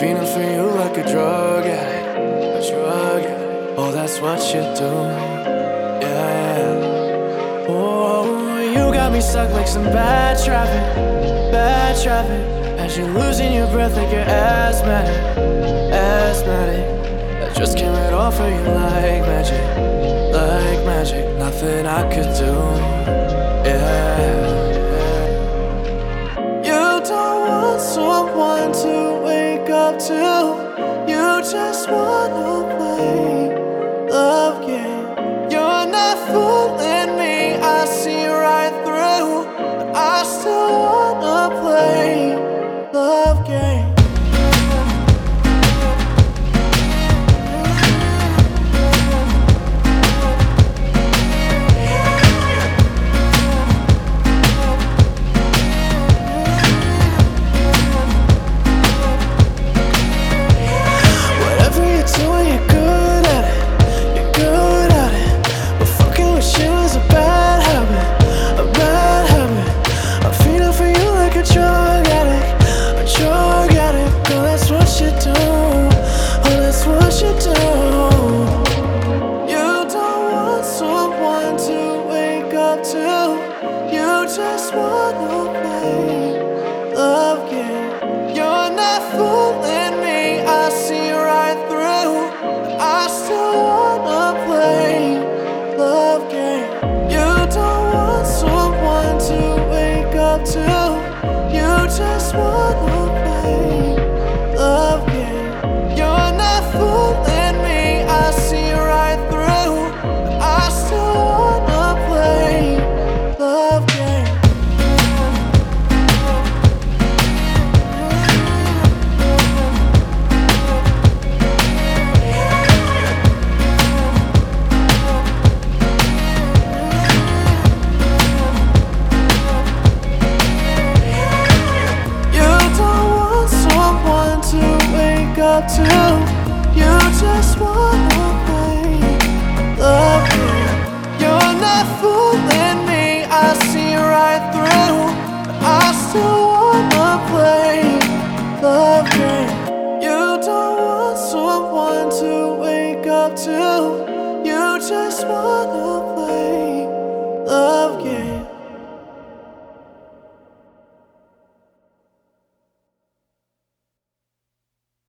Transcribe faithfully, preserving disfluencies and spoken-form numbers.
Feeling for you like a drug addict, a drug addict. Oh, that's what you do, yeah. Oh, you got me stuck like some bad traffic, bad traffic. As you're losing your breath like you're asthmatic, asthmatic. I just came right off of you like magic, like magic. Nothing I could do, yeah. You don't want someone to wake up to. You just wanna play love game. You're not fooling me, I see right through. But I still wanna play love game. You just wanna play love game. You're not fooling me, I see right through. But I still wanna play love game. You don't want someone to wake up to. You just wanna play love game. You're not fooling me, I see right through. But I still wanna play love game. You don't want someone to wake up to.